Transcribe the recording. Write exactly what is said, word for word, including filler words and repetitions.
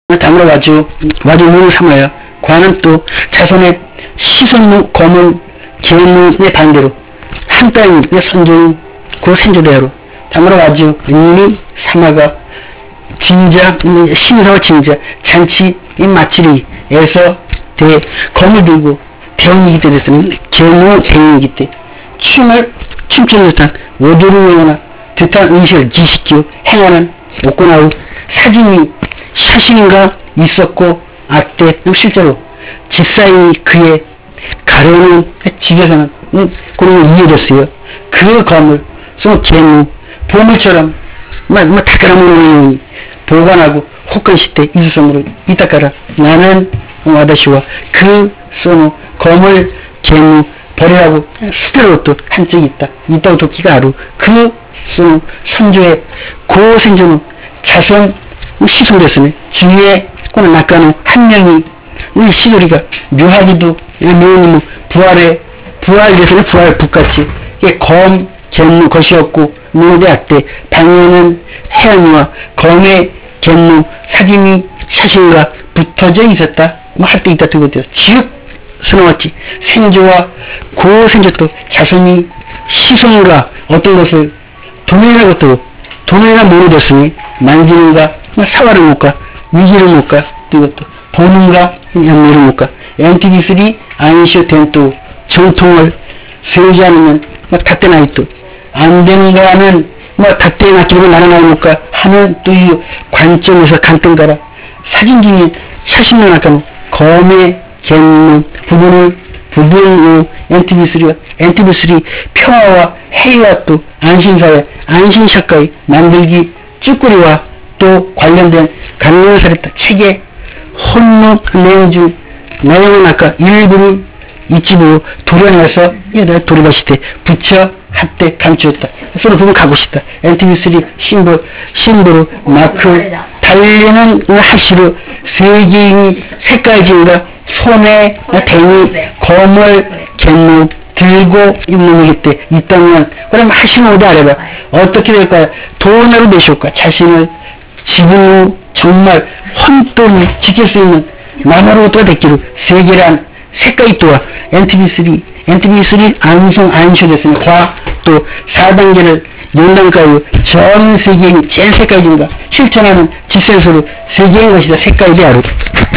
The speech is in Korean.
담으러 와주, 와주 문을 삼아요. 과는 또 자손의 시선무, 검을, 계문의 반대로 한 땅이 선종, 그 sen조대로 담으러 와주 이미 삼아가 진자, 신사와 진자, 잔치, 이 마치리에서 대, 검을 들고 대원이기 때 됐으면 계무 대인이기 때 춤을, 춤추는 듯한 오도를 외우나 듯한 의식을 지시키고 행하는 옥고나우 사진이 샤신인가 있었고 아때 실제로 집사인이 그의 가려는 집에서는 음, 그런 게 이해됐어요. 그 검을 소 계무 보물처럼 뭐, 뭐 다카라모노니 보관하고 혹한시 때 이수성으로 이따까라 나는 와다시와 그 소노 검을 계무 버리라고 스테로도 한 적이 있다. 있다고 도끼가 아루 그 소노 선조의 고생존은 자손 시송됐으니 주위에 꼬는 낙가는 한 명이 우리 시돌이가 묘하기도 묘하니 부활에 부활돼서는 부활 북같이 이게 검 갯무 것이었고 묘대학 때 방에는 해안이와 검의 갯무 사진이 샤신과 붙어져 있었다 뭐 할 때 있다 두고도 즉 스나왔지 생조와 고생조도 자손이 시송과 어떤 것을 도면이라고 또 도면이라 모르겠으니 만지는가 사활을 못가 위기를 못가 이것도 보는가 연미를 못가 엔티비쓰리 아인쇼 텐또 정통을 세우지 않으면 막 닷대나 있도 안 되는가 하는 뭐 닷대에 맡기고 나는 안 못가 하는 또 이 관점에서 간뜬가라 사진 중에 샤신은 아까 검의 갯문 부분을 부분 엔티비쓰리와 엔티비쓰리 평화와 해이와 또 안신사회 안신샷가의 만들기 쭈꾸리와 또 관련된 강령사랬다 책의 혼론 내용 중 내용은 아까 일부를 이집으로 도려내서 얘들 도리바시 때 붙여 한때 감추었다. 서로 부분 가고 싶다. 엔티비쓰리 심볼 심보로 마크 달리는 하시로 세계인이 색깔진과 손에 대니 검을 갯무 들고 있는 때 있다면 그럼 하시는 오다 아래봐 어떻게 될까요? 돈으로 내실까 자신을 지금 정말 혼돈이 지킬 수 있는 나무로부터 됐기로 세계란 색깔이 또한 엔티비쓰리 엔티비쓰리 안성 안쇼됐으니 과 또 사 단계를 연단가요 전 세계인 제일 색깔진과 실천하는 지센스로 세계인 것이다 색깔이 되하루